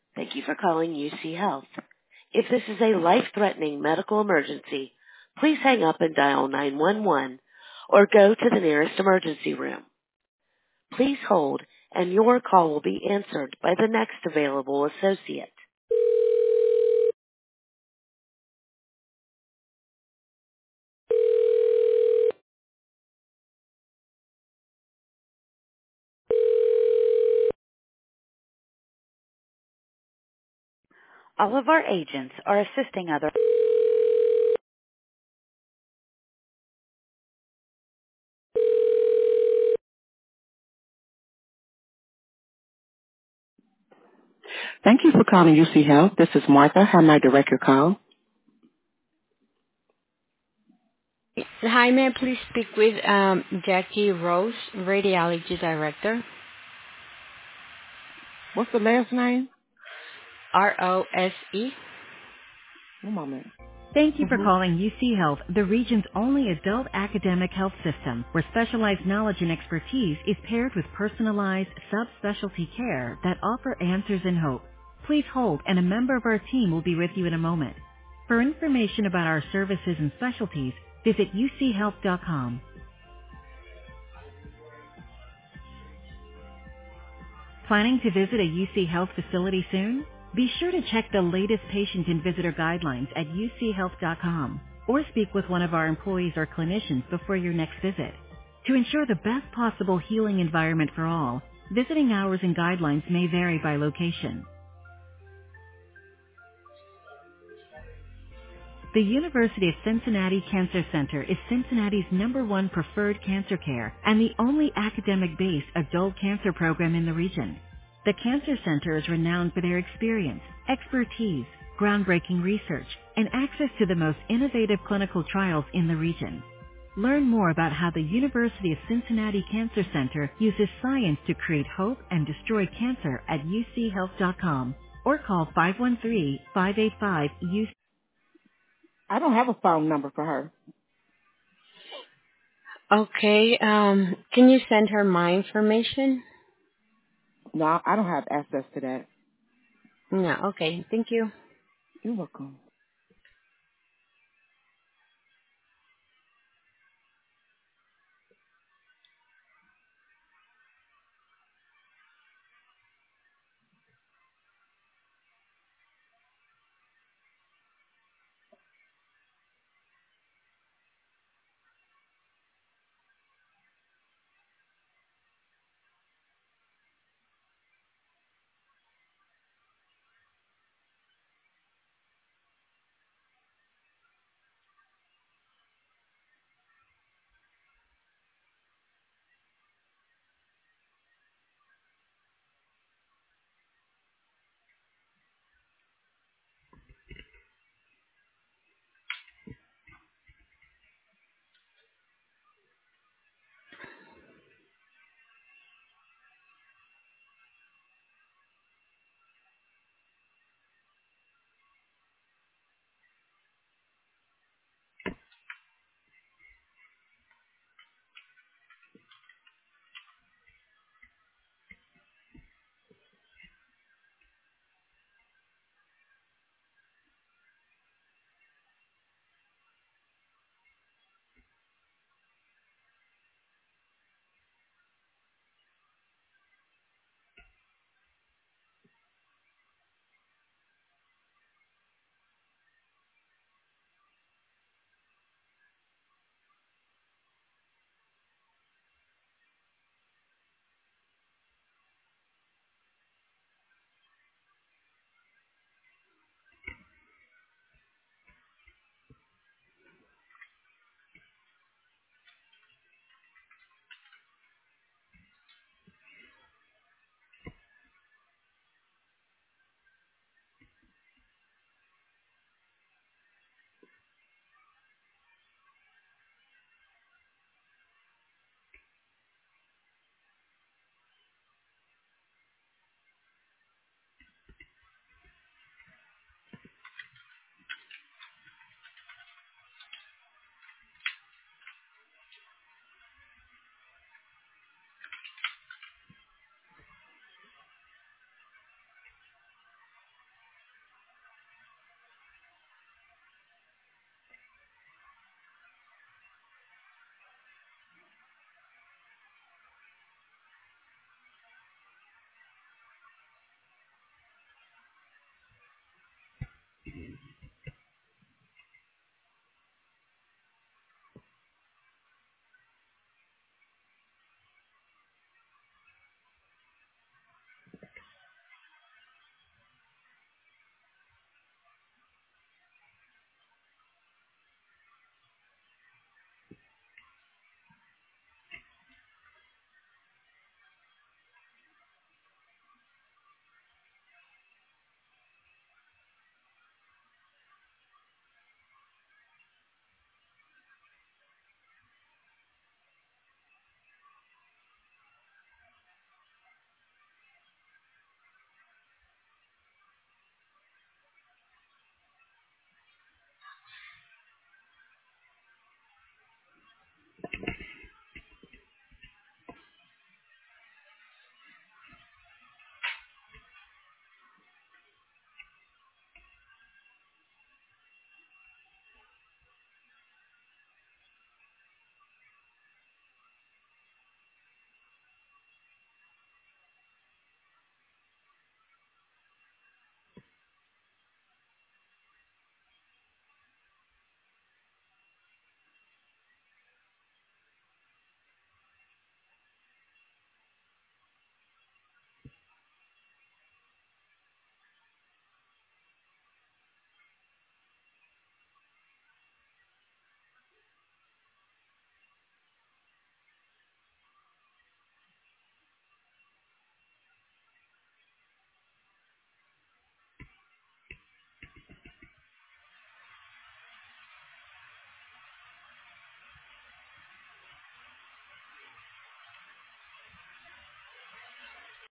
Thank you for calling UC Health. If this is a life-threatening medical emergency, please hang up and dial 911 or go to the nearest emergency room. Please hold, and your call will be answered by the next available associate. All of our agents are assisting other. Thank you for calling UC Health. This is Martha. How may I direct your call? Hi, may I please speak with Jackie Rose, Radiology Director? What's the last name? ROSE. One moment. Thank you for Mm-hmm. calling UC Health, the region's only adult academic health system, where specialized knowledge and expertise is paired with personalized, subspecialty care that offer answers and hope. Please hold, and a member of our team will be with you in a moment. For information about our services and specialties, visit uchealth.com. Planning to visit a UC Health facility soon? Be sure to check the latest patient and visitor guidelines at uchealth.com or speak with one of our employees or clinicians before your next visit. To ensure the best possible healing environment for all, visiting hours and guidelines may vary by location. The University of Cincinnati Cancer Center is Cincinnati's #1 preferred cancer care and the only academic-based adult cancer program in the region. The Cancer Center is renowned for their experience, expertise, groundbreaking research, and access to the most innovative clinical trials in the region. Learn more about how the University of Cincinnati Cancer Center uses science to create hope and destroy cancer at uchealth.com or call 513-585-UC. I don't have a phone number for her. Okay, can you send her my information? No, I don't have access to that. No, okay, thank you. You're welcome.